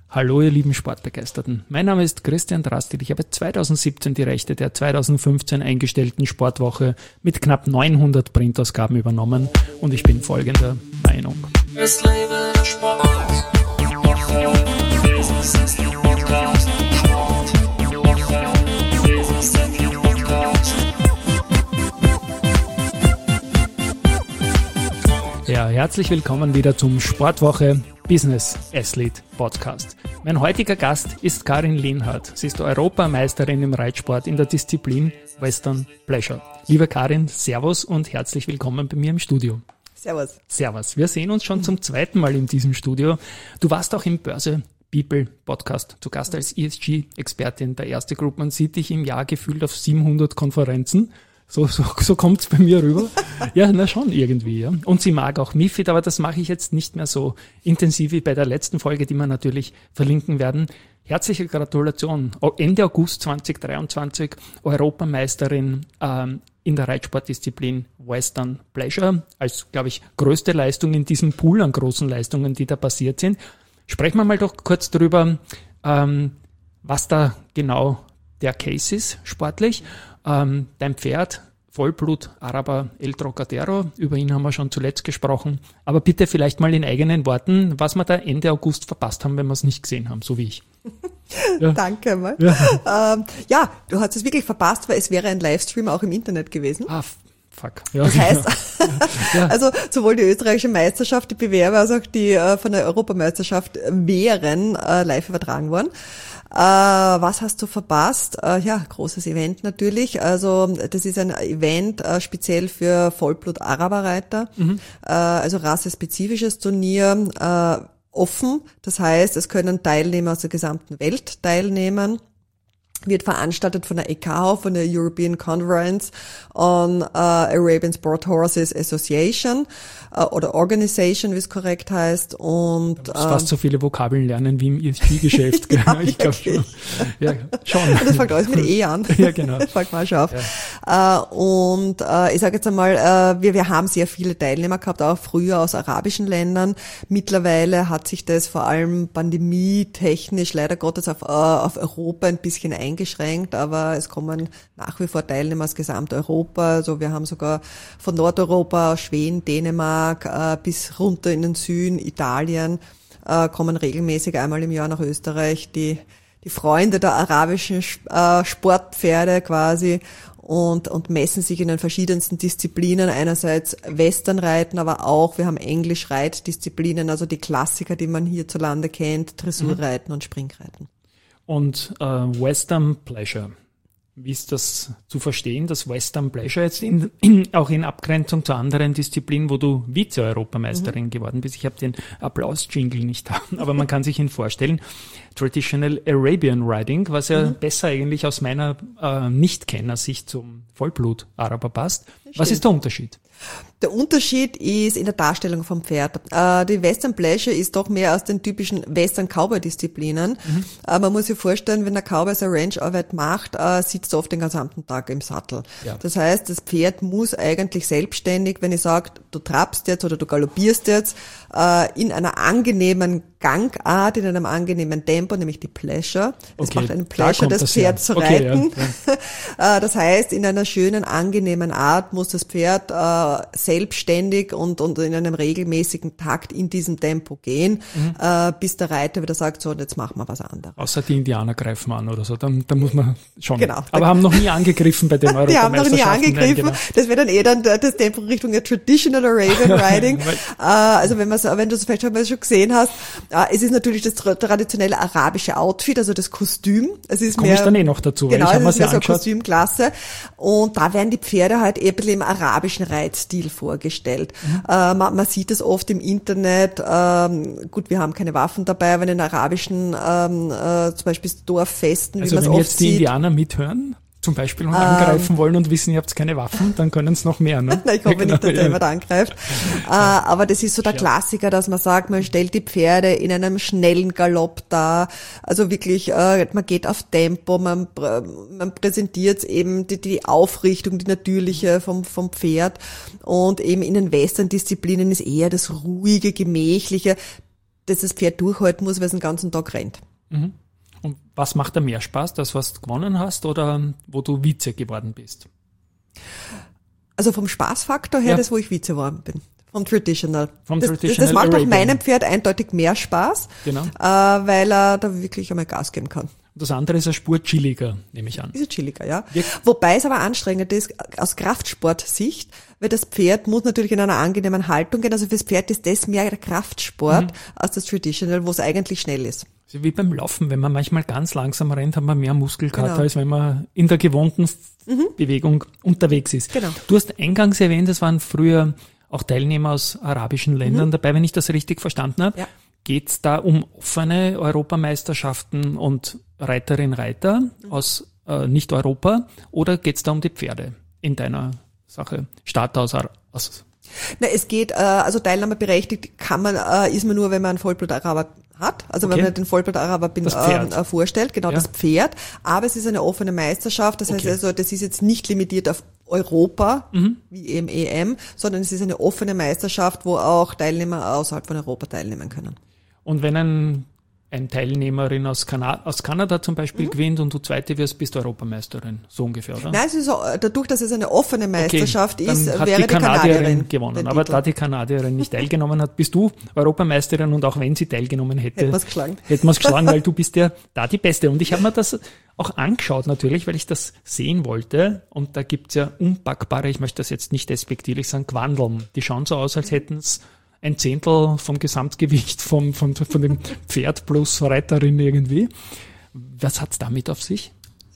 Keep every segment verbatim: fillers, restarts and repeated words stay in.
Hallo ihr lieben Sportbegeisterten, mein Name ist Christian Drastil, ich habe zweitausendsiebzehn die Rechte der zweitausendfünfzehn eingestellten Sportwoche mit knapp neunhundert Printausgaben übernommen und ich bin folgender Meinung. Es lebe der Sport. Ja, herzlich willkommen wieder zum Sportwoche Business Athlete Podcast. Mein heutiger Gast ist Karin Lienhardt. Sie ist Europameisterin im Reitsport in der Disziplin Western Pleasure. Liebe Karin, Servus und herzlich willkommen bei mir im Studio. Servus. Servus. Wir sehen uns schon zum zweiten Mal in diesem Studio. Du warst auch im Börse People Podcast zu Gast als E S G-Expertin der Erste Group. Man sieht dich im Jahr gefühlt auf siebenhundert Konferenzen. So, so, so kommt's bei mir rüber. Ja, na schon irgendwie, ja. Und sie mag auch MiFID, aber das mache ich jetzt nicht mehr so intensiv wie bei der letzten Folge, die wir natürlich verlinken werden. Herzliche Gratulation. Ende August zweitausenddreiundzwanzig Europameisterin ähm, in der Reitsportdisziplin Western Pleasure. Als, glaube ich, größte Leistung in diesem Pool an großen Leistungen, die da passiert sind. Sprechen wir mal doch kurz drüber, ähm, was da genau der Case ist, sportlich. Ähm, dein Pferd, Vollblut Araber El Trocadero, über ihn haben wir schon zuletzt gesprochen. Aber bitte vielleicht mal in eigenen Worten, was wir da Ende August verpasst haben, wenn wir es nicht gesehen haben, so wie ich. Ja. Danke mal. Ja. Ähm, ja, du hast es wirklich verpasst, weil es wäre ein Livestream auch im Internet gewesen. Ah, fuck. Ja, das heißt, ja. Also sowohl die österreichische Meisterschaft, die Bewerber, als auch die äh, von der Europameisterschaft wären äh, live übertragen worden. Äh, was hast du verpasst? Äh, ja, großes Event natürlich. Also das ist ein Event äh, speziell für Vollblut-Araberreiter, mhm. äh, also rassespezifisches Turnier, äh, offen. Das heißt, es können Teilnehmer aus der gesamten Welt teilnehmen. Wird veranstaltet von der E K H, von der European Conference on uh, Arabian Sport Horses Association uh, oder Organization, wie es korrekt heißt. Und du musst uh, fast so viele Vokabeln lernen wie im E S G-Geschäft. Ja, ich glaube schon. Ja, schon. Und das fängt alles mit E an. Ja, genau. Das fängt mal schon auf. Ja. Uh, und uh, ich sage jetzt einmal, uh, wir, wir haben sehr viele Teilnehmer gehabt, auch früher aus arabischen Ländern. Mittlerweile hat sich das vor allem pandemietechnisch leider Gottes auf, uh, auf Europa ein bisschen eingeschränkt. eingeschränkt, aber es kommen nach wie vor Teilnehmer aus Gesamteuropa. Also wir haben sogar von Nordeuropa, aus Schweden, Dänemark äh, bis runter in den Süden, Italien, äh, kommen regelmäßig einmal im Jahr nach Österreich die die Freunde der arabischen äh, Sportpferde quasi und und messen sich in den verschiedensten Disziplinen. Einerseits Westernreiten, aber auch, wir haben Englisch-Reitdisziplinen, also die Klassiker, die man hierzulande kennt, Dressurreiten mhm. und Springreiten. Und äh, Western Pleasure, wie ist das zu verstehen, das Western Pleasure jetzt in, in, auch in Abgrenzung zu anderen Disziplinen, wo du Vize-Europameisterin mhm. geworden bist? Ich habe den Applaus-Jingle nicht da, aber man kann sich ihn vorstellen. Traditional Arabian Riding, was ja mhm. besser eigentlich aus meiner äh, Nicht-Kenner-Sicht zum Vollblut-Araber passt. Was ist der Unterschied? Der Unterschied ist in der Darstellung vom Pferd. Äh, die Western Pleasure ist doch mehr aus den typischen Western Cowboy-Disziplinen. Mhm. Äh, man muss sich vorstellen, wenn der Cowboy seine Range-Arbeit macht, äh, sitzt er oft den gesamten Tag im Sattel. Ja. Das heißt, das Pferd muss eigentlich selbstständig, wenn ich sage, du trabst jetzt oder du galoppierst jetzt, äh, in einer angenehmen Gangart, in einem angenehmen Tempo, nämlich die Pleasure. Es okay, macht einen Pleasure, das, das Pferd zu okay, reiten. Ja, ja. Das heißt, in einer schönen, angenehmen Art muss das Pferd äh, selbstständig und, und in einem regelmäßigen Takt in diesem Tempo gehen, mhm. äh, bis der Reiter wieder sagt, so, und jetzt machen wir was anderes. Außer die Indianer greifen an oder so, dann, dann muss man schon. Genau. Aber haben noch nie angegriffen bei den Europameisterschaften. Die haben noch nie angegriffen. Nein, genau. Das wäre dann eh dann das Tempo Richtung der Traditional Arabian Riding. äh, also wenn man wenn du es vielleicht schon, schon gesehen hast, äh, es ist natürlich das traditionelle arabische Outfit, also das Kostüm. Es ist Komme mehr, ich dann eh noch dazu. Genau, ich es ist mehr so so eine Kostümklasse. Und da werden die Pferde halt eher ein bisschen im arabischen Reitstil vorgestellt. Mhm. Äh, man, man sieht es oft im Internet. Ähm, gut, wir haben keine Waffen dabei, aber in den arabischen, ähm, äh, zum Beispiel Dorffesten, also wie man es oft oft jetzt die sieht. Indianer mithören, zum Beispiel, und ähm, angreifen wollen und wissen, ihr habt keine Waffen, dann können es noch mehr, ne? Nein, ich hoffe nicht, dass der jemand angreift. äh, aber das ist so der Klassiker, dass man sagt, man stellt die Pferde in einem schnellen Galopp dar. Also wirklich, äh, man geht auf Tempo, man, man präsentiert eben die, die Aufrichtung, die natürliche vom, vom Pferd. Und eben in den Western-Disziplinen ist eher das ruhige, gemächliche, dass das Pferd durchhalten muss, weil es den ganzen Tag rennt. Mhm. Und was macht da mehr Spaß, das, was du gewonnen hast oder wo du Vize geworden bist? Also vom Spaßfaktor her, ja. das, wo ich Vize geworden bin. Vom Traditional. Vom das, Traditional das macht auch Arabian. meinem Pferd eindeutig mehr Spaß, genau. äh, weil er da wirklich einmal Gas geben kann. Das andere ist eine Spur chilliger, nehme ich an. Ist ja chilliger, ja. Wir Wobei es aber anstrengend ist aus Kraftsportsicht, weil das Pferd muss natürlich in einer angenehmen Haltung gehen. Also fürs Pferd ist das mehr der Kraftsport mhm. als das Traditional, wo es eigentlich schnell ist. Also wie beim Laufen, wenn man manchmal ganz langsam rennt, hat man mehr Muskelkater, Genau. als wenn man in der gewohnten Mhm. Bewegung unterwegs ist. Genau. Du hast eingangs erwähnt, es waren früher auch Teilnehmer aus arabischen Ländern Mhm. dabei, wenn ich das richtig verstanden habe. Ja. Geht es da um offene Europameisterschaften und Reiterinnen Reiter Mhm. aus äh, Nicht-Europa oder geht es da um die Pferde in deiner Sache? Start aus, Ar- aus Na, es geht, äh, also teilnahmeberechtigt kann man, äh, ist man nur, wenn man einen Vollblut-Araber hat, also Okay. wenn man den Vollblut-Araber bin- Das Pferd. äh, vorstellt, genau Ja. das Pferd, aber es ist eine offene Meisterschaft, das heißt Okay. also, das ist jetzt nicht limitiert auf Europa, Mhm. wie eben E M, sondern es ist eine offene Meisterschaft, wo auch Teilnehmer außerhalb von Europa teilnehmen können. Und wenn ein, ein Teilnehmerin aus, Kana- aus Kanada zum Beispiel gewinnt und du Zweite wirst, bist du Europameisterin, so ungefähr, oder? Nein, es ist so, dadurch, dass es eine offene Meisterschaft okay, ist, dann hat wäre die die Kanadierin Kanadierin gewonnen. den Aber Titel. da die Kanadierin nicht teilgenommen hat, bist du Europameisterin und auch wenn sie teilgenommen hätte, Hätten wir's geschlagen. hätten wir's geschlagen, weil du bist ja da die Beste. Und ich habe mir das auch angeschaut natürlich, weil ich das sehen wollte. Und da gibt's ja unpackbare, ich möchte das jetzt nicht despektierlich sagen, Quandeln. Die schauen so aus, als hätten es ein Zehntel vom Gesamtgewicht vom, von, von dem Pferd plus Reiterin irgendwie. Was hat's damit auf sich?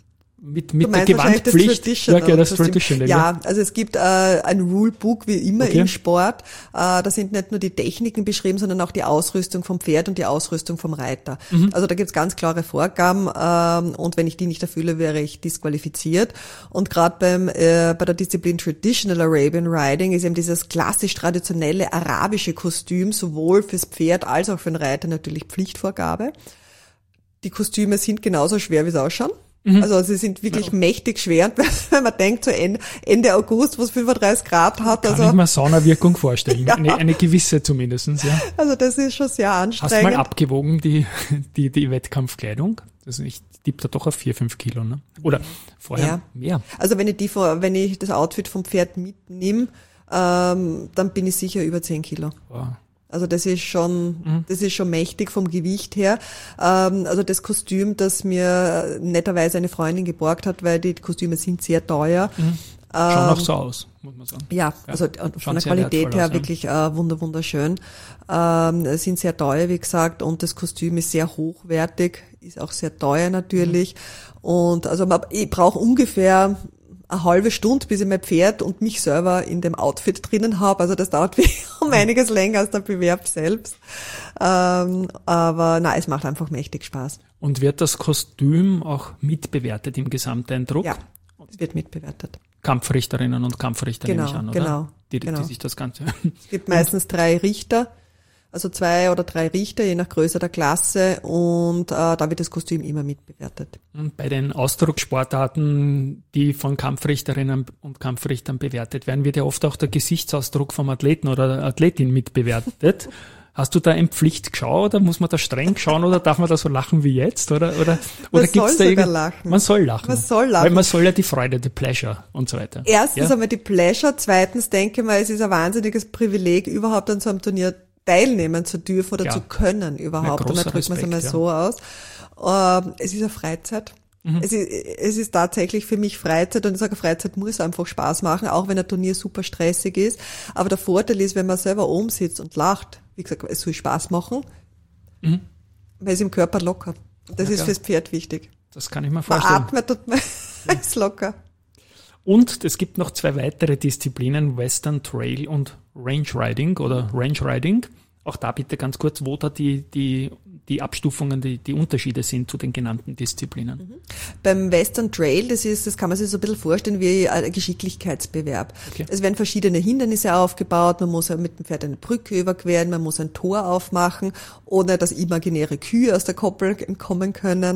Mit, mit Du der meinst wahrscheinlich das Gewandpflicht? Traditional Ja, okay, das Kostüm. Traditional. Ja, also es gibt äh, ein Rulebook, wie immer Okay. im Sport. Äh, da sind nicht nur die Techniken beschrieben, sondern auch die Ausrüstung vom Pferd und die Ausrüstung vom Reiter. Mhm. Also da gibt's ganz klare Vorgaben ähm, und wenn ich die nicht erfülle, wäre ich disqualifiziert. Und gerade beim äh, bei der Disziplin Traditional Arabian Riding ist eben dieses klassisch traditionelle arabische Kostüm sowohl fürs Pferd als auch für den Reiter natürlich Pflichtvorgabe. Die Kostüme sind genauso schwer, wie sie ausschauen. Mhm. Also sie sind wirklich mächtig schwer. Und wenn man denkt, so Ende, Ende August, wo es fünfunddreißig Grad hat, Kann also, ich mir Saunawirkung vorstellen. Ja. Eine, eine gewisse zumindestens, ja. also das ist schon sehr Hast du mal anstrengend. abgewogen, die, die, die Wettkampfkleidung? Also ich tippe da doch auf vier, fünf Kilo, ne? Oder vorher Ja. mehr. Also wenn ich die, vor- wenn ich das Outfit vom Pferd mitnehme, ähm, dann bin ich sicher über zehn Kilo. Wow. Also das ist schon, das ist schon mächtig vom Gewicht her. Ähm, also das Kostüm, das mir netterweise eine Freundin geborgt hat, weil die Kostüme sind sehr teuer. Schauen auch so aus, muss man sagen. Ja, also schauen von der sehr Qualität wertvoll her aus, ja. wirklich äh, wunder wunderschön. Ähm, sind sehr teuer, wie gesagt, und das Kostüm ist sehr hochwertig, ist auch sehr teuer natürlich. Und also man- ich brauche ungefähr eine halbe Stunde, bis ich mein Pferd und mich selber in dem Outfit drinnen habe. Also das dauert um einiges länger als der Bewerb selbst. Ähm, aber nein, es macht einfach mächtig Spaß. Und wird das Kostüm auch mitbewertet im Gesamteindruck? Ja, es wird mitbewertet. Kampfrichterinnen und Kampfrichter Genau, nehme ich an, oder? genau, Die, die, genau. die sich das Ganze... Es gibt meistens drei Richter, also zwei oder drei Richter, je nach Größe der Klasse, und äh, da wird das Kostüm immer mitbewertet. Und bei den Ausdruckssportarten, die von Kampfrichterinnen und Kampfrichtern bewertet werden, wird ja oft auch der Gesichtsausdruck vom Athleten oder der Athletin mitbewertet. Hast du da ein Pflichtschau oder muss man da streng schauen oder darf man da so lachen wie jetzt? Oder, oder, oder Man gibt's soll da sogar irgend- lachen. Man soll lachen. Man soll lachen. Weil man soll ja die Freude, die Pleasure und so weiter. Erstens ja? einmal die Pleasure, zweitens denke ich mal, es ist ein wahnsinniges Privileg, überhaupt an so einem Turnier teilnehmen zu dürfen oder Ja. zu können überhaupt. Ja, Und dann großer drückt man es einmal Respekt, so aus. Ähm, es ist eine Freizeit. Mhm. Es ist, es ist tatsächlich für mich Freizeit, und ich sage, Freizeit muss einfach Spaß machen, auch wenn ein Turnier super stressig ist. Aber der Vorteil ist, wenn man selber oben sitzt und lacht, wie gesagt, es soll Spaß machen, Mhm. man ist im Körper locker. Und das Ja, ist klar. fürs Pferd wichtig. Das kann ich mir Man vorstellen. atmet und man ist locker. Und es gibt noch zwei weitere Disziplinen, Western Trail und Range Riding oder Range Riding. Auch da bitte ganz kurz, wo da die, die, die Abstufungen, die, die Unterschiede sind zu den genannten Disziplinen. Beim Western Trail, das ist, das kann man sich so ein bisschen vorstellen wie ein Geschicklichkeitsbewerb. Okay. Es werden verschiedene Hindernisse aufgebaut, man muss mit dem Pferd eine Brücke überqueren, man muss ein Tor aufmachen, ohne dass imaginäre Kühe aus der Koppel entkommen können.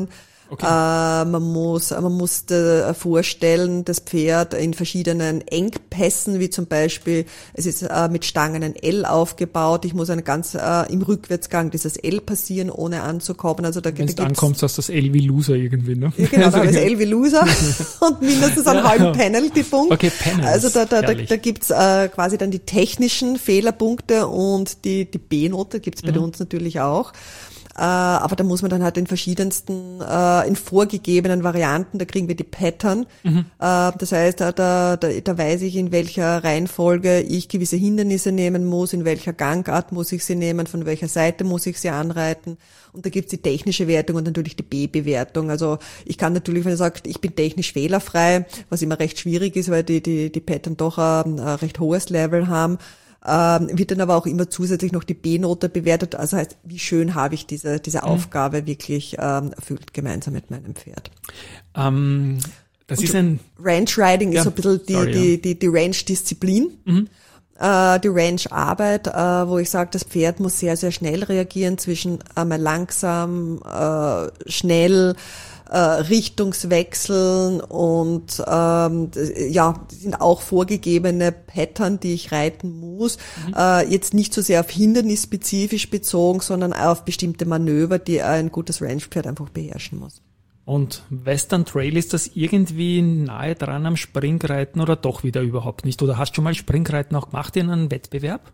Okay. Äh, man muss, man muss äh, vorstellen, das Pferd in verschiedenen Engpässen, wie zum Beispiel, es ist äh, mit Stangen ein L aufgebaut. Ich muss eine ganz äh, im Rückwärtsgang dieses L passieren, ohne anzukommen. Also da, wenn da du ankommst, hast du das L wie Loser irgendwie, ne? Ja, genau, da habe ich das L wie Loser und mindestens einen Ja. halben Penalty-Punkt. Okay, Penalty. Also da, da, da, Herrlich. da gibt's äh, quasi dann die technischen Fehlerpunkte und die, die B-Note gibt's bei Mhm. uns natürlich auch. Äh, aber da muss man dann halt in verschiedensten, äh, in vorgegebenen Varianten, da kriegen wir die Pattern. Mhm. Äh, das heißt, da, da, da, da weiß ich, in welcher Reihenfolge ich gewisse Hindernisse nehmen muss, in welcher Gangart muss ich sie nehmen, von welcher Seite muss ich sie anreiten. Und da gibt's die technische Wertung und natürlich die B-Bewertung. Also ich kann natürlich, wenn er sagt, ich bin technisch fehlerfrei, was immer recht schwierig ist, weil die, die, die Pattern doch ein, ein recht hohes Level haben, Ähm, wird dann aber auch immer zusätzlich noch die B-Note bewertet. Also heißt, wie schön habe ich diese diese Mhm. Aufgabe wirklich ähm, erfüllt gemeinsam mit meinem Pferd. Ähm, das Und ist ein... Ranch Riding Ja, ist so ein bisschen die sorry, die, ja. die die Ranch-Disziplin. Mhm. Äh, die Ranch-Arbeit, äh, wo ich sage, das Pferd muss sehr, sehr schnell reagieren zwischen einmal langsam, äh, schnell, äh, Richtungswechseln und ähm, ja, das sind auch vorgegebene Pattern, die ich reiten muss. Mhm. Äh, jetzt nicht so sehr auf hindernisspezifisch bezogen, sondern auf bestimmte Manöver, die ein gutes Ranch-Pferd einfach beherrschen muss. Und Western Trail, ist das irgendwie nahe dran am Springreiten oder doch wieder überhaupt nicht? Oder hast du schon mal Springreiten auch gemacht in einem Wettbewerb?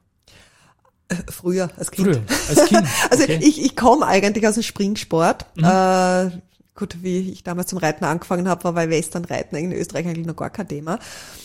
Früher, als Kind. Früher, als Kind. Also Okay. ich, ich komme eigentlich aus dem Springsport. Mhm. Äh, gut, wie ich damals zum Reiten angefangen habe, war bei Westernreiten in Österreich eigentlich noch gar kein Thema.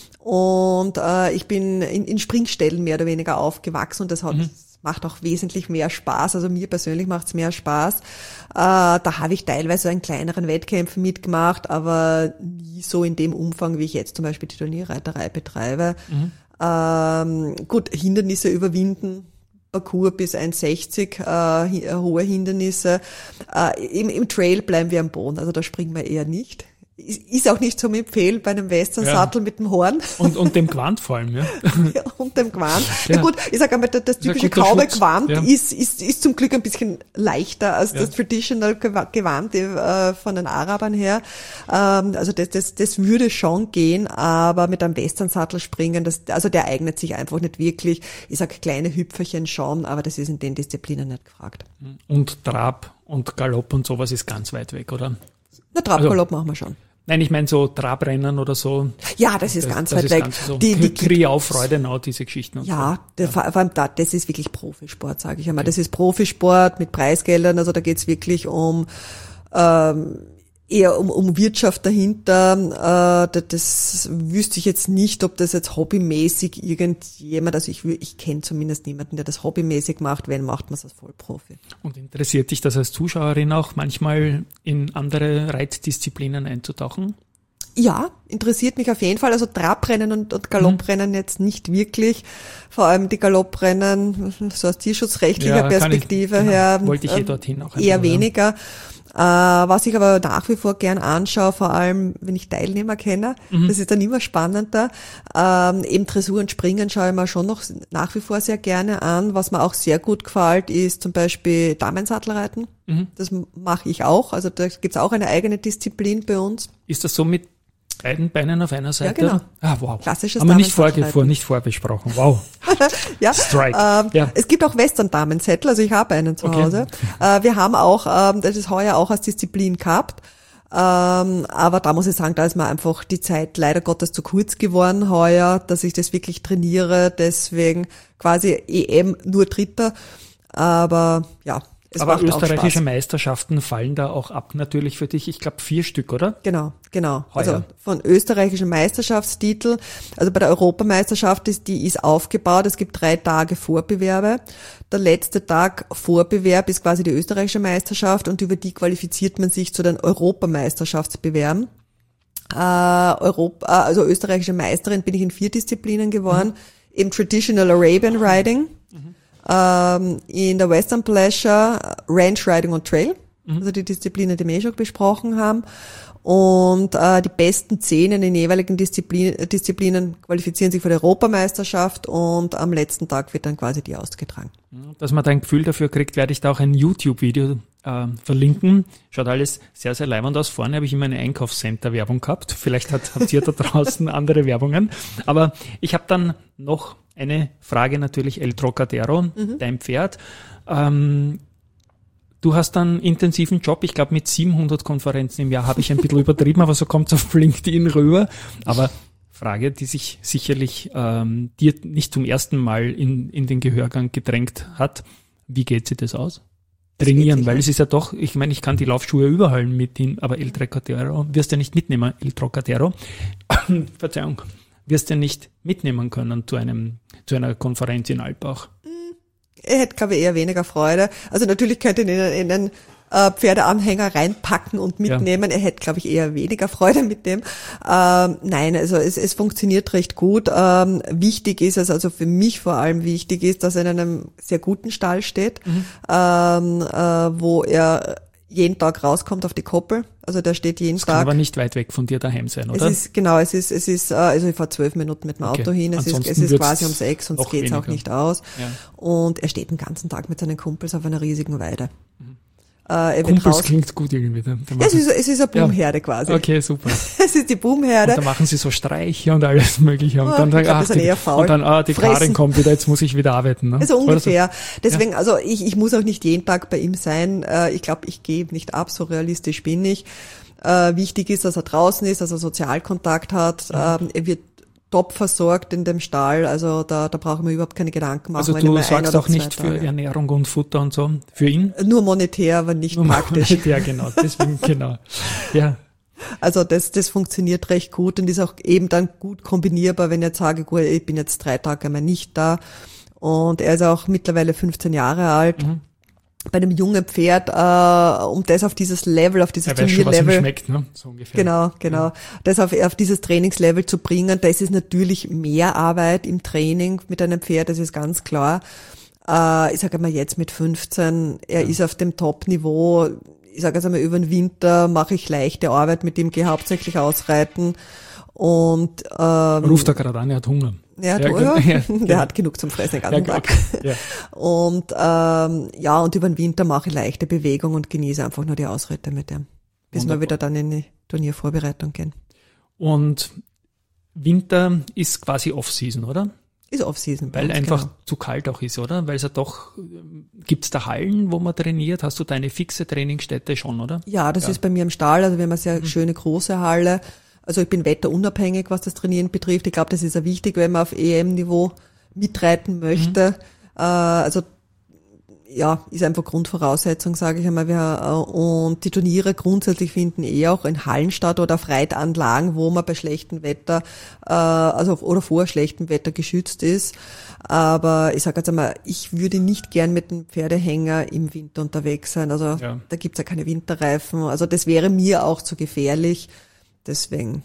Und äh, ich bin in, in Springställen mehr oder weniger aufgewachsen und das hat Mhm. macht auch wesentlich mehr Spaß. Also mir persönlich macht's mehr Spaß. Äh, da habe ich teilweise in kleineren Wettkämpfen mitgemacht, aber nie so in dem Umfang, wie ich jetzt zum Beispiel die Turnierreiterei betreibe. Mhm. Ähm, gut, Hindernisse überwinden, Parcours bis eins sechzig, äh, hohe Hindernisse. Äh, im, Im Trail bleiben wir am Boden, also da springen wir eher nicht. Ist, ist auch nicht zum Empfehlen bei einem Western-Sattel Ja. mit dem Horn. Und, und dem Quant vor allem, ja. Ja, und dem Gewand. Ja. Ja gut, ich sage einmal, das, das Ja, typische guter graue Schutz. Gewand Ja. ist, ist, ist zum Glück ein bisschen leichter als Ja. das Traditional Gewa- Gewand äh, von den Arabern her. Ähm, also das, das, das würde schon gehen, aber mit einem Western-Sattel springen, das, also der eignet sich einfach nicht wirklich. Ich sag kleine Hüpferchen schon, aber das ist in den Disziplinen nicht gefragt. Und Trab und Galopp und sowas ist ganz weit weg, oder? Na, Trabgalopp machen wir schon. Nein, ich meine so Trabrennen oder so. Ja, das ist Das, ganz das weit ist weg. ganz so. Die, die, Kriau, Freudenau, diese Geschichten. Und Ja, der, vor allem da, das ist wirklich Profisport, sage ich einmal. Das ist Profisport mit Preisgeldern, also da geht's wirklich um ähm, eher um, um Wirtschaft dahinter. Äh, das, das wüsste ich jetzt nicht, ob das jetzt hobbymäßig irgendjemand, also ich, wü- ich kenne zumindest niemanden, der das hobbymäßig macht. Wenn, macht man es als Vollprofi. Und interessiert dich das als Zuschauerin auch manchmal in andere Reitdisziplinen einzutauchen? Ja, interessiert mich auf jeden Fall. Also Trabrennen und, und Galopprennen jetzt nicht wirklich. Vor allem die Galopprennen, so aus tierschutzrechtlicher Ja, kann ich- Perspektive genau. her, Wollte ich eh äh, dorthin auch eher einfach, ja. weniger. Äh, was ich aber nach wie vor gern anschaue, vor allem wenn ich Teilnehmer kenne, Mhm. das ist dann immer spannender. Ähm, eben Dressur und Springen schaue ich mir schon noch nach wie vor sehr gerne an. Was mir auch sehr gut gefällt, ist zum Beispiel Damensattelreiten. Mhm. Das mache ich auch. Also da gibt's auch eine eigene Disziplin bei uns. Ist das so mit beiden Beinen auf einer Seite? genau. Ah, wow. Klassisches Haben wir nicht, vorge Damensattelreiten. vor, nicht vorbesprochen. Wow. Ja, Strike. Ähm, Ja. Es gibt auch Western-Damenzettel, also ich habe einen zu Okay. Hause. Äh, wir haben auch, ähm, das ist heuer auch als Disziplin gehabt. Ähm, aber da muss ich sagen, da ist mir einfach die Zeit leider Gottes zu kurz geworden heuer, dass ich das wirklich trainiere. Deswegen quasi E M nur Dritter. Aber ja, es Aber macht auch österreichische Spaß. Meisterschaften fallen da auch ab natürlich für dich. Ich glaube vier Stück, oder? Genau, genau. Heuer. Also von österreichischen Meisterschaftstitel. Also bei der Europameisterschaft ist, die ist aufgebaut. Es gibt drei Tage Vorbewerbe. Der letzte Tag Vorbewerb ist quasi die österreichische Meisterschaft und über die qualifiziert man sich zu den Europameisterschaftsbewerben. Äh, Europa, also österreichische Meisterin bin ich in vier Disziplinen geworden. Im Traditional Arabian Riding, ähm, in der Western Pleasure, Ranch Riding und Trail, also die Disziplinen, die wir eh schon besprochen haben. Und äh, die besten zehn in den jeweiligen Disziplin, Disziplinen qualifizieren sich für die Europameisterschaft und am letzten Tag wird dann quasi die ausgetragen. Dass man da ein Gefühl dafür kriegt, werde ich da auch ein YouTube-Video äh, verlinken. Schaut alles sehr, sehr leibend aus. Vorne habe ich immer eine Einkaufscenter-Werbung gehabt. Vielleicht hat, habt ihr da draußen andere Werbungen. Aber ich habe dann noch eine Frage, natürlich El Trocadero, mhm. dein Pferd. Ähm, du hast einen intensiven Job. Ich glaube, mit siebenhundert Konferenzen im Jahr habe ich ein bisschen übertrieben, aber so kommt es auf LinkedIn rüber. Aber Frage, die sich sicherlich ähm, dir nicht zum ersten Mal in, in den Gehörgang gedrängt hat. Wie geht sich das aus? Trainieren, weil es ist ja doch, ich meine, ich kann die Laufschuhe überall mitnehmen, aber El Trocadero wirst du ja nicht mitnehmen, El Trocadero, Verzeihung, wirst du ja nicht mitnehmen können zu einem, zu einer Konferenz in Alpbach. Er hätte, glaube ich, eher weniger Freude. Also natürlich könnte ihn in, in einen äh, Pferdeanhänger reinpacken und mitnehmen. Ja. Er hätte, glaube ich, eher weniger Freude mit dem. Ähm, nein, also es, es funktioniert recht gut. Ähm, wichtig ist es, also für mich vor allem wichtig ist, dass er in einem sehr guten Stall steht, mhm. ähm, äh, wo er jeden Tag rauskommt auf die Koppel. Also der steht jeden das Tag. Kann aber nicht weit weg von dir daheim sein, oder? Es ist, genau, es ist, es ist, also ich fahre zwölf Minuten mit dem okay. Auto hin. Es Ansonsten ist, es ist quasi ums Eck, sonst geht's auch nicht aus. Ja. Und er steht den ganzen Tag mit seinen Kumpels auf einer riesigen Weide. Mhm. Äh, er Kumpels wird raus- klingt gut irgendwie. Da, da es, ist, es ist eine Boomherde ja. quasi. Okay, super. Es ist die Boomherde. Und da machen sie so Streiche und alles Mögliche. Und oh, dann, ich glaub, ach, das sind die, eher faul. und dann, ah, die Karin kommt wieder, jetzt muss ich wieder arbeiten. Ne? Also ungefähr. So. Deswegen, ja. also ich, ich muss auch nicht jeden Tag bei ihm sein. Ich glaube, ich gebe nicht ab, so realistisch bin ich. Äh, wichtig ist, dass er draußen ist, dass er Sozialkontakt hat. Ja. Ähm, er wird top versorgt in dem Stall, also da, da brauchen wir überhaupt keine Gedanken machen. Also du sorgst auch nicht für Tage. Ernährung und Futter und so, für ihn? Nur monetär, aber nicht Nur praktisch. Monetär, genau, deswegen, genau, ja. Also das, das funktioniert recht gut und ist auch eben dann gut kombinierbar, wenn ich jetzt sage, gut, ich bin jetzt drei Tage einmal nicht da und er ist auch mittlerweile fünfzehn Jahre alt. Mhm. Bei einem jungen Pferd, äh, um das auf dieses Level, auf dieses Turnierlevel, schon, was ihm schmeckt, ne? So ungefähr. Genau, genau, ja. das auf, auf dieses Trainingslevel zu bringen, das ist natürlich mehr Arbeit im Training mit einem Pferd, das ist ganz klar. Äh, ich sage mal jetzt mit fünfzehn, er ja. ist auf dem Top-Niveau. Ich sage jetzt einmal über den Winter mache ich leichte Arbeit mit ihm, gehe hauptsächlich ausreiten und ähm, ruft er gerade an, er hat Hunger. Ja, ja, ja, ja, der ja. hat genug zum Fressen den ganzen ja, Tag. Ja. Und ähm, ja, und über den Winter mache ich leichte Bewegung und genieße einfach nur die Ausritte mit dem, bis Wunderbar. wir wieder dann in die Turniervorbereitung gehen. Und Winter ist quasi Off-Season, oder? Ist Off-Season. Weil einfach genau. zu kalt auch ist, oder? Weil es ja doch, gibt's da Hallen, wo man trainiert? Hast du da eine fixe Trainingsstätte schon, oder? Ja, das ja. ist bei mir im Stall, also wir haben eine sehr mhm. schöne große Halle. Also ich bin wetterunabhängig, was das Trainieren betrifft. Ich glaube, das ist ja wichtig, wenn man auf E M-Niveau mitreiten möchte. Mhm. Äh, also ja, ist einfach Grundvoraussetzung, sage ich einmal. Wir, und die Turniere grundsätzlich finden eh auch in Hallen statt oder auf Reitanlagen, wo man bei schlechtem Wetter, äh, also oder vor schlechtem Wetter geschützt ist. Aber ich sage jetzt einmal, ich würde nicht gern mit dem Pferdehänger im Winter unterwegs sein. Also ja. da gibt's ja keine Winterreifen. Also das wäre mir auch zu gefährlich. Deswegen.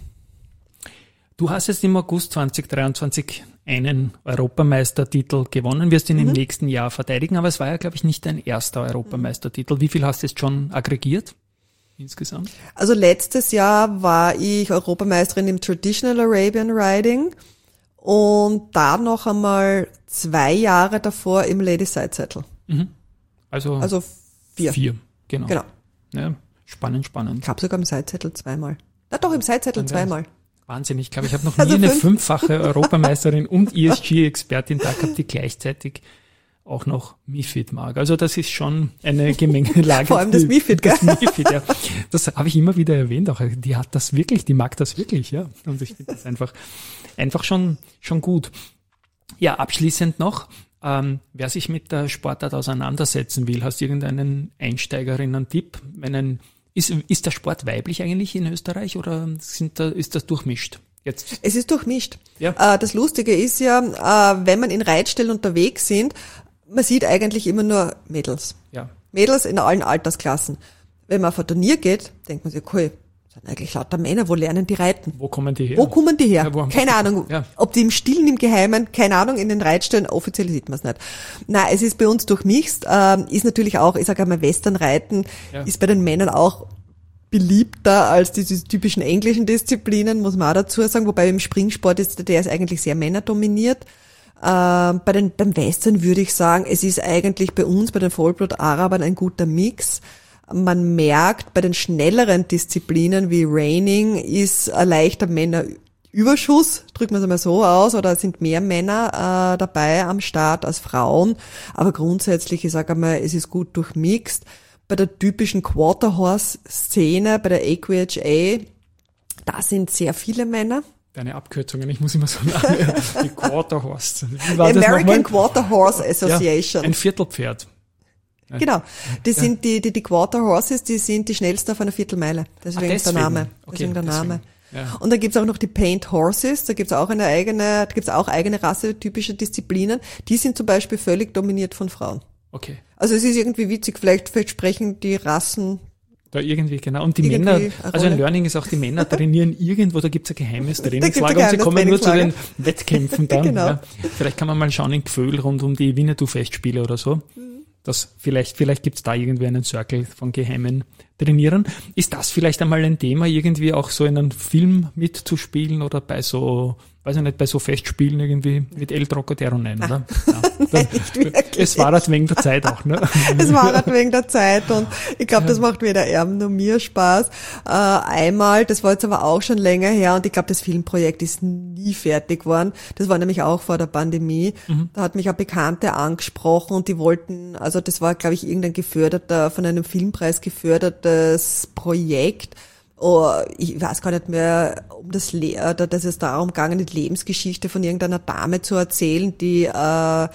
Du hast jetzt im August zwanzig dreiundzwanzig einen Europameistertitel gewonnen, wirst ihn mhm. im nächsten Jahr verteidigen, aber es war ja, glaube ich, nicht dein erster Europameistertitel. Wie viel hast du jetzt schon aggregiert insgesamt? Also letztes Jahr war ich Europameisterin im Traditional Arabian Riding und da noch einmal zwei Jahre davor im Ladies Side Saddle. Mhm. Also, also vier. Vier, genau. genau. Ja, spannend, spannend. Ich habe sogar im Side Saddle zweimal. Na doch, im Side Saddle zweimal. Wahnsinn, ich glaube, ich habe noch nie also eine fünf. fünffache Europameisterin und E S G-Expertin da gehabt, die gleichzeitig auch noch MiFID mag. Also das ist schon eine Gemengelage. Vor allem das MiFID, gell? Das MiFID, ja. Das habe ich immer wieder erwähnt auch. Die hat das wirklich, die mag das wirklich, ja. Und ich finde das einfach, einfach schon, schon gut. Ja, abschließend noch, ähm, wer sich mit der Sportart auseinandersetzen will, hast du irgendeinen Einsteigerinnen-Tipp, wenn ein Ist, ist der Sport weiblich eigentlich in Österreich oder sind da, ist das durchmischt? Jetzt? Es ist durchmischt. Ja. Äh, das Lustige ist ja, äh, wenn man in Reitstellen unterwegs sind, man sieht eigentlich immer nur Mädels. Ja. Mädels in allen Altersklassen. Wenn man auf ein Turnier geht, denkt man sich, okay, das sind eigentlich lauter Männer, wo lernen die reiten? Wo kommen die her? Wo kommen die her? Ja, keine Ahnung. Ja. Ob die im Stillen, im Geheimen, keine Ahnung, in den Reitstellen, offiziell sieht man es nicht. Nein, es ist bei uns durchmischt, äh, ist natürlich auch, ich sage einmal, Westernreiten ja. ist bei den Männern auch beliebter als diese typischen englischen Disziplinen, muss man auch dazu sagen, wobei im Springsport ist der ist eigentlich sehr männerdominiert. Äh, bei den beim Western würde ich sagen, es ist eigentlich bei uns, bei den Vollblut-Arabern ein guter Mix. Man merkt, bei den schnelleren Disziplinen wie Reining ist ein leichter Männerüberschuss, drücken wir es einmal so aus, oder sind mehr Männer äh, dabei am Start als Frauen. Aber grundsätzlich, ich sage einmal, es ist gut durchmixt. Bei der typischen Quarter-Horse-Szene, bei der A Q H A, da sind sehr viele Männer. Deine Abkürzungen, ich muss immer so sagen, die Quarter Horse. Wie war das American nochmal? Quarter Horse Association. Ja, ein Viertelpferd. Genau. Das ja. sind die, die, die Quarter Horses, die sind die schnellsten auf einer Viertelmeile. Deswegen, ah, ist der Name. Okay, deswegen der Name. Deswegen. Ja. Und dann gibt's auch noch die Paint Horses, da gibt's auch eine eigene, da gibt's auch eigene rassetypische Disziplinen. Die sind zum Beispiel völlig dominiert von Frauen. Okay. Also es ist irgendwie witzig, vielleicht, vielleicht sprechen die Rassen da irgendwie, genau. Und die irgendwie Männer, also ein Learning ist auch, die Männer trainieren irgendwo, da gibt's ein geheimes Trainingslager und sie kommen nur zu den Wettkämpfen dann. Genau. Ja. Vielleicht kann man mal schauen in Gföhl rund um die Winnetou-Festspiele oder so. Das vielleicht, vielleicht gibt's da irgendwie einen Circle von geheimen Trainierern. Ist das vielleicht einmal ein Thema, irgendwie auch so in einem Film mitzuspielen oder bei so, weiß ich nicht, bei so Festspielen irgendwie mit El Trocadero? Nein, oder? Ja. Nein, nicht wirklich. Es war halt wegen der Zeit auch, ne? Es war halt wegen der Zeit und ich glaube, das macht weder Erben noch mir Spaß. Äh, einmal, das war jetzt aber auch schon länger her und ich glaube, das Filmprojekt ist nie fertig geworden. Das war nämlich auch vor der Pandemie. Mhm. Da hat mich eine Bekannte angesprochen und die wollten, also das war, glaube ich, irgendein geförderter, von einem Filmpreis gefördertes Projekt. Oh, ich weiß gar nicht mehr, um das Le- dass es darum gegangen, die Lebensgeschichte von irgendeiner Dame zu erzählen, die äh,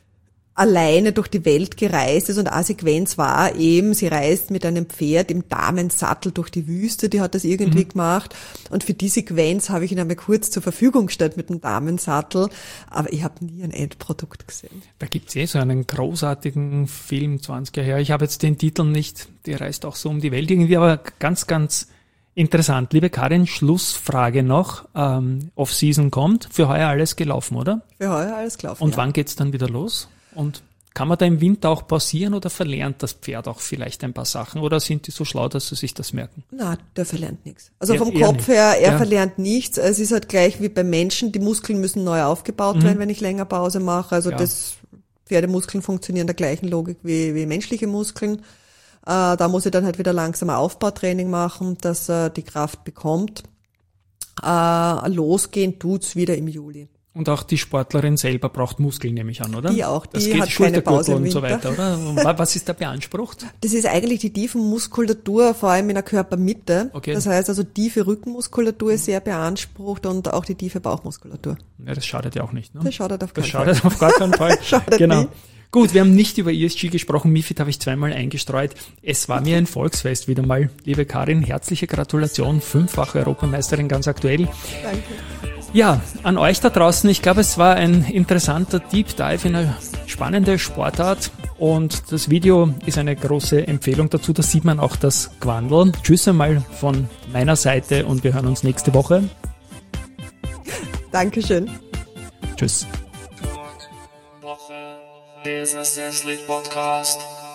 alleine durch die Welt gereist ist und eine Sequenz war eben, sie reist mit einem Pferd im Damensattel durch die Wüste, die hat das irgendwie mhm. gemacht und für die Sequenz habe ich ihn einmal kurz zur Verfügung gestellt mit dem Damensattel, aber ich habe nie ein Endprodukt gesehen. Da gibt's eh so einen großartigen Film, zwanziger her, ich habe jetzt den Titel nicht, die reist auch so um die Welt irgendwie, aber ganz, ganz interessant. Liebe Karin, Schlussfrage noch. Ähm, Off-Season kommt. Für heuer alles gelaufen, oder? Für heuer alles gelaufen, Und ja. wann geht's dann wieder los? Und kann man da im Winter auch pausieren oder verlernt das Pferd auch vielleicht ein paar Sachen? Oder sind die so schlau, dass sie sich das merken? Na, der verlernt nichts. Also Ja, vom eher Kopf nicht. her, er Ja. verlernt nichts. Es ist halt gleich wie beim Menschen, die Muskeln müssen neu aufgebaut Mhm. werden, wenn ich länger Pause mache. Also Ja. das Pferdemuskeln funktionieren der gleichen Logik wie, wie menschliche Muskeln. Äh, da muss ich dann halt wieder langsam ein Aufbautraining machen, dass er die Kraft bekommt. Äh, losgehen tut's wieder im Juli. Und auch die Sportlerin selber braucht Muskeln, nehme ich an, oder? Die auch, das die geht hat keine Pause Schultergürtel im und so Winter. weiter, oder? Und was ist da beansprucht? Das ist eigentlich die Tiefenmuskulatur, vor allem in der Körpermitte. Okay. Das heißt also, tiefe Rückenmuskulatur ist sehr beansprucht und auch die tiefe Bauchmuskulatur. Ja, das schadet ja auch nicht, ne? Das schadet auf Das keinen Fall. schadet auf gar keinen Fall. Schadet Genau. nie. Gut, wir haben nicht über E S G gesprochen. Mifid habe ich zweimal eingestreut. Es war mir ein Volksfest wieder mal. Liebe Karin, herzliche Gratulation. Fünffache Europameisterin, ganz aktuell. Danke. Ja, an euch da draußen. Ich glaube, es war ein interessanter Deep Dive in eine spannende Sportart. Und das Video ist eine große Empfehlung dazu. Da sieht man auch das Gewandel. Tschüss einmal von meiner Seite und wir hören uns nächste Woche. Dankeschön. Tschüss. Business Sleep Podcast.